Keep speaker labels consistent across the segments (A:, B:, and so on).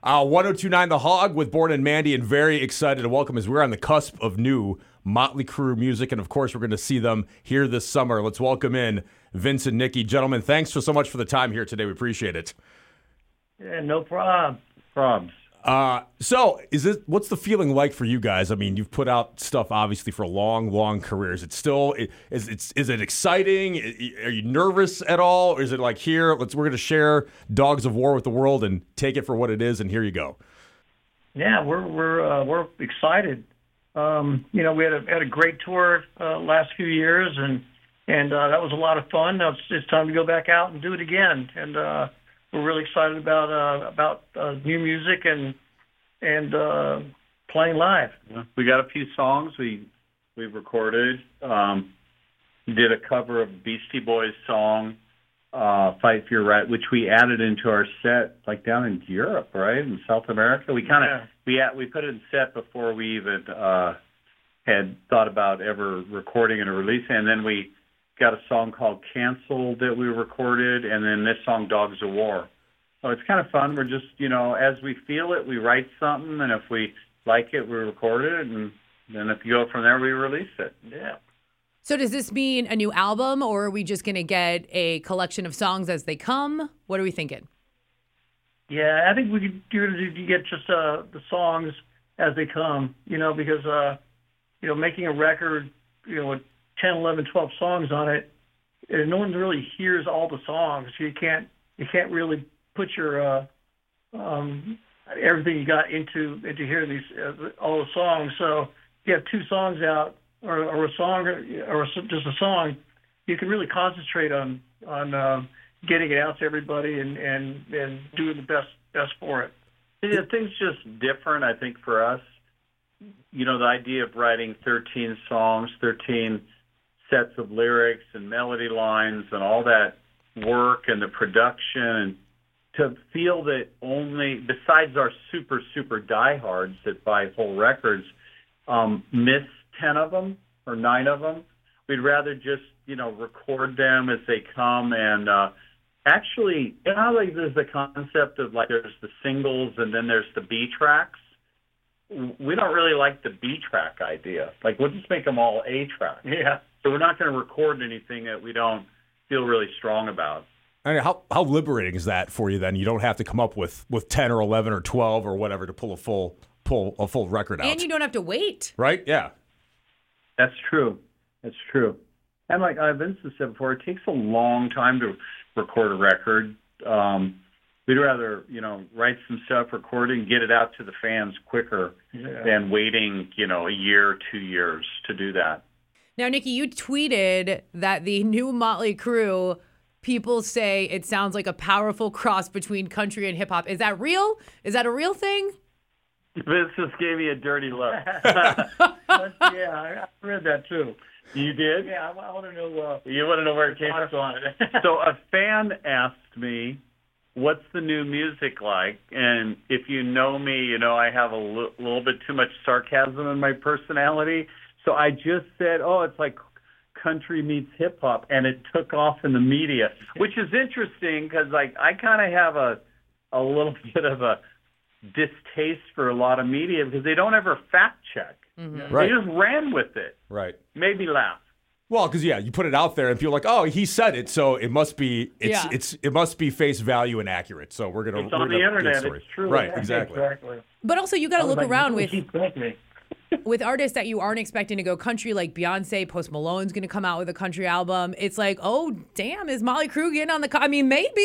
A: 1029 The Hog with Born and Mandy, and very excited to welcome as we're on the cusp of new Motley Crue music, and of course we're going to see them here this summer. Let's welcome in Vince and Nikki. Gentlemen, thanks so much for the time here today. We appreciate it.
B: Yeah, no problem.
A: So what's the feeling like for you guys? I mean, you've put out stuff obviously for long careers. It's still, is it exciting? Are you nervous at all? Or is it like we're going to share Dogs of War with the world and take it for what it is, and here you go? Yeah,
B: we're excited. We had a great tour last few years, and that was a lot of fun. Now it's time to go back out and do it again. And we're really excited about new music and playing live.
C: Yeah. We got a few songs we recorded. Did a cover of Beastie Boys song, "Fight for Your Right," which we added into our set, like down in Europe, right, in South America. We we put it in set before we even had thought about ever recording and releasing, and then we got a song called "Cancel" that we recorded, and then this song, "Dogs of War." So it's kind of fun. We're just, as we feel it, we write something, and if we like it, we record it, and then if you go from there, we release it. Yeah.
D: So does this mean a new album, or are we just going to get a collection of songs as they come? What are we thinking?
B: Yeah, I think we could get just the songs as they come, because, making a record, with 10, 11, 12 songs on it, and no one really hears all the songs. You can't really put your everything you got into hearing these all the songs. So if you have two songs out, or a song, or just a song, you can really concentrate on getting it out to everybody and doing the best for it.
C: Yeah, things just different, I think, for us. The idea of writing 13 songs, 13 sets of lyrics and melody lines and all that work and the production, and to feel that only, besides our super diehards that buy whole records, miss 10 of them or 9 of them, we'd rather just, record them as they come. And actually, there's the concept of there's the singles and then there's the B tracks. We don't really like the B track idea. We'll just make them all A tracks.
B: Yeah.
C: So we're not going to record anything that we don't feel really strong about.
A: I mean, how liberating is that for you then? You don't have to come up with 10 or 11 or 12 or whatever to pull a full record out.
D: And you don't have to wait.
A: Right? Yeah.
C: That's true. And like Vince has said before, it takes a long time to record a record. We'd rather, write some stuff, record it, and get it out to the fans quicker than waiting, a year, 2 years to do that.
D: Now, Nikki, you tweeted that the new Motley Crue, people say it sounds like a powerful cross between country and hip hop. Is that real? Is that a real thing?
C: Vince just gave me a dirty look.
B: Yeah, I read that too.
C: You did?
B: Yeah, I want to know.
C: You want to know where it came from? So a fan asked me, "What's the new music like?" And if you know me, I have a little bit too much sarcasm in my personality. So I just said, "Oh, it's like country meets hip hop," and it took off in the media, which is interesting because I kind of have a little bit of a distaste for a lot of media because they don't ever fact check.
D: Mm-hmm.
A: Right.
C: They just ran with it.
A: Right.
C: Made me laugh.
A: Well, because you put it out there and people are like, oh, he said it, so it must be it must be face value and accurate. So we're gonna
C: it's on the internet. It's true.
A: Right.
B: Yeah,
A: exactly.
D: But also, you got to look around
B: with
D: with artists that you aren't expecting to go country, like Beyonce. Post Malone's going to come out with a country album. It's like, oh, damn, is Motley Crue getting on the? I mean, maybe,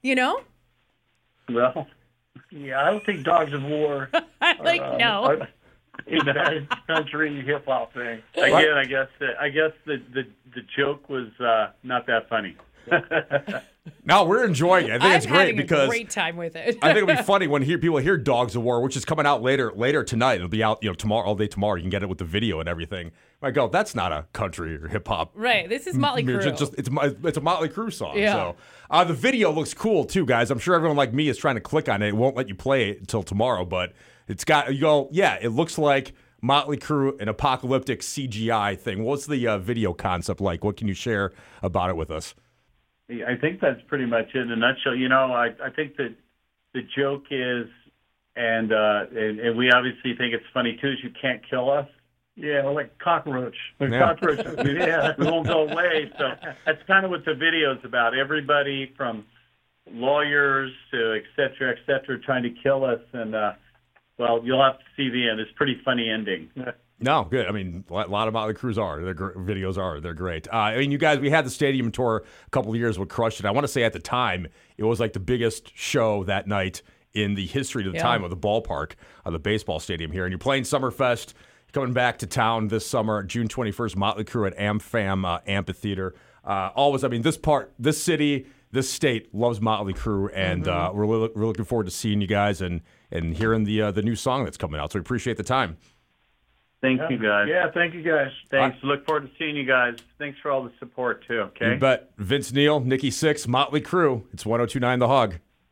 C: Well,
B: yeah, I don't think Dogs of War.
D: No.
B: Is that country hip hop thing?
C: Again, I guess the joke was not that funny.
A: No, we're enjoying it. I think it's great because
D: a great time with it.
A: I think it'll be funny when people hear Dogs of War, which is coming out later tonight. It'll be out, tomorrow, all day tomorrow. You can get it with the video and everything. I go, that's not a country or hip hop.
D: Right. This is Motley Crue.
A: It's a Motley Crue song.
D: Yeah.
A: So the video looks cool too, guys. I'm sure everyone like me is trying to click on it. It won't let you play it until tomorrow, but it's got it looks like Motley Crue, an apocalyptic CGI thing. What's the video concept like? What can you share about it with us?
C: I think that's pretty much it in a nutshell. I think that the joke is and we obviously think it's funny too. Is you can't kill us.
B: Yeah, we're like cockroach. We're
A: Yeah.
B: cockroaches. Yeah.
C: We won't go away. So that's kind of what the video's about. Everybody from lawyers to et cetera, trying to kill us. And, well, you'll have to see the end. It's a pretty funny ending.
A: No, good. I mean, a lot of Motley Crue's are. Their videos are. They're great. I mean, you guys, we had the stadium tour a couple of years with Crush It. I want to say at the time, it was like the biggest show that night in the history of the time of the ballpark, the baseball stadium here. And you're playing Summerfest, coming back to town this summer, June 21st, Motley Crue at AmFam Amphitheater. Always, I mean, this city, this state loves Motley Crue, and we're looking forward to seeing you guys and hearing the new song that's coming out. So we appreciate the time.
C: Thank you, guys.
B: Yeah, thank you, guys.
C: Thanks. Look forward to seeing you guys. Thanks for all the support, too, okay?
A: You bet. Vince Neil, Nikki Sixx, Motley Crue. It's 102.9 The Hog.